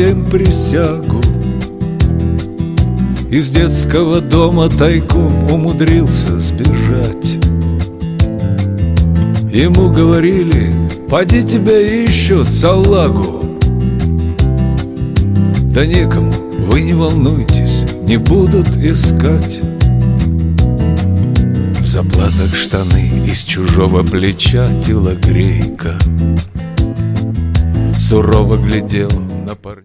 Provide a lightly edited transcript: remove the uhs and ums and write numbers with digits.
день присягу. Из детского дома тайком умудрился сбежать. Ему говорили: поди тебя ищут, салагу. Да некому, вы не волнуйтесь, не будут искать. В заплатах штаны, из чужого плеча телогрейка сурово глядел на парня.